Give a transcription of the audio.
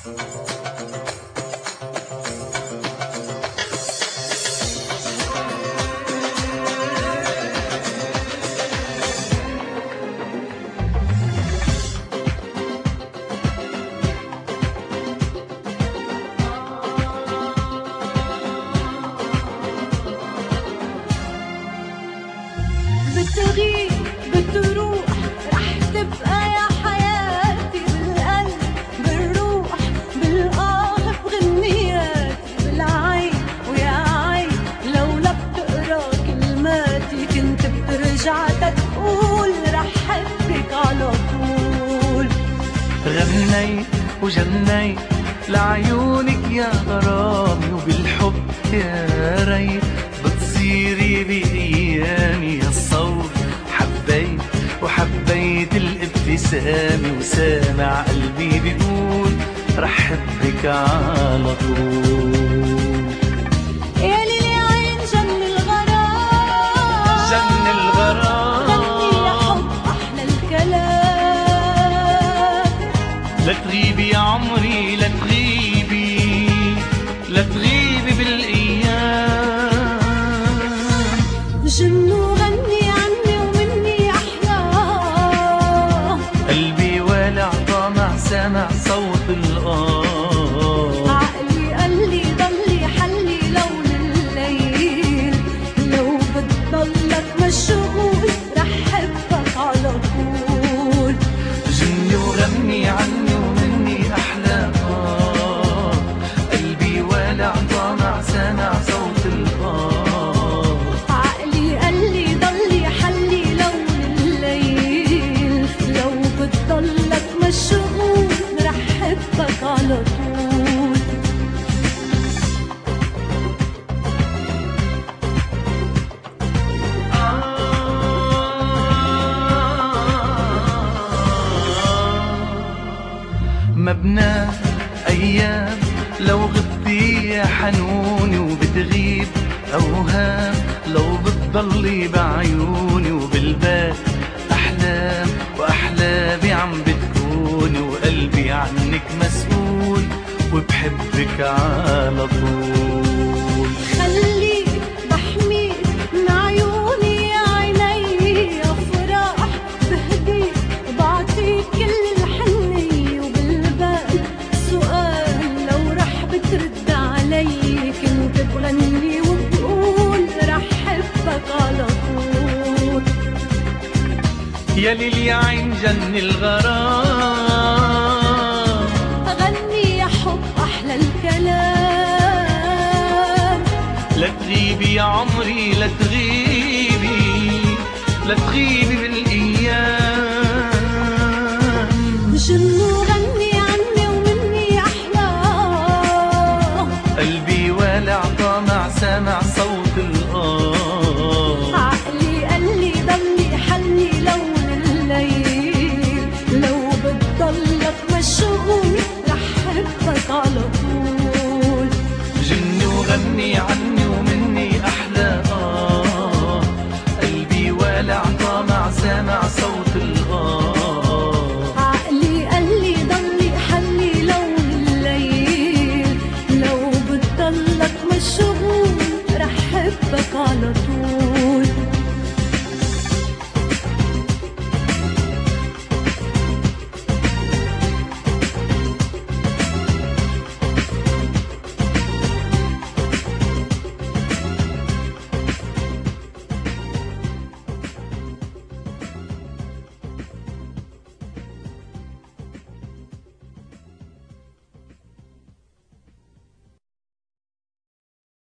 بتغيب بتروح رح تبقى يا حياتي بالقلب بالروح بالآه بغنياتي بالعين ويا عين لولا بتقرا كلماتي كنت بترجع تقول رح حبك على طول. غنيت وجنيت لعيونك يا غرامي وبالحب يا ريت بتصيري بأيامي الصور. حبيت وحبيت الابتسامة وسامع قلبي بيقول رح حبك على طول. يا ليلي عين جن الغرام جن الغرام غني يا حب أحلى الكلام. لا تغيبي يا عمري لا تغيبي لا تغيبي بالأيام. جن وغني عني ومني أحلى قلبي والع طامع سامع صوت الآه. عقلي قال لي ضلي حلي لون الليل لو بتضلك مشغول رح حبك على طول. جني وغني عني ومني أحلى قلبي والع طامع سامع صوت الآه. عقلي قال لي ضلي حلي لون الليل لو بتضلك مشغول رح حبك على طول. مبنى أيام لو غبتي يا حنوني وبتغيب أوهام لو بتضلي بعيوني وبالبال أحلام وأحلامي عم بتكوني وقلبي عنك مسؤول وبحبك على طول. خليك بحميك من عيوني يا عيني أفراح بهديك وبعطيك كل الحنية وبالبال سؤال لو رح بترد علي كنت بغني وبقول رح حبك على طول. يا ليل يا عين جن الغرام غني يا حب أحلى الكلام. لا تغيبي يا عمري لا تغيبي لا تغيبي بالأيام. جن وغني عني ومني أحلى قلبي والع طامع سامع صوت الآه. عقلي قال لي ضلي حلي لون الليل لو بتضلك مشغول رح حبك على طول. جني وغني عني ومني أحلى قلبي والع طامع سامع صوت